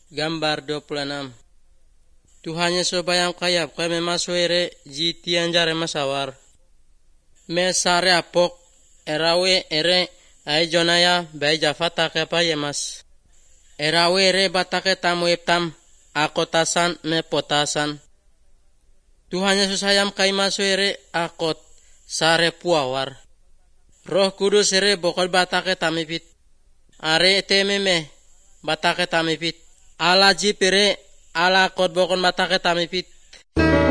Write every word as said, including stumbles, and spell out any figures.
Gambar dua puluh enam. Tuhan Yesus bayang kayap kami masuk ere jitian jare masawar. Me sare apok erawe ere ai jonaya bai jafata ke payemas. Erawe ere batake tamu iptam akotasan me potasan. Tuhan Yesus hayam kai masuk ere akot sare puawar. Roh Kudus ere bokol batake tamipit. Are tememe batake tamipit. Ala jipire ala kot bokon batake tamipit.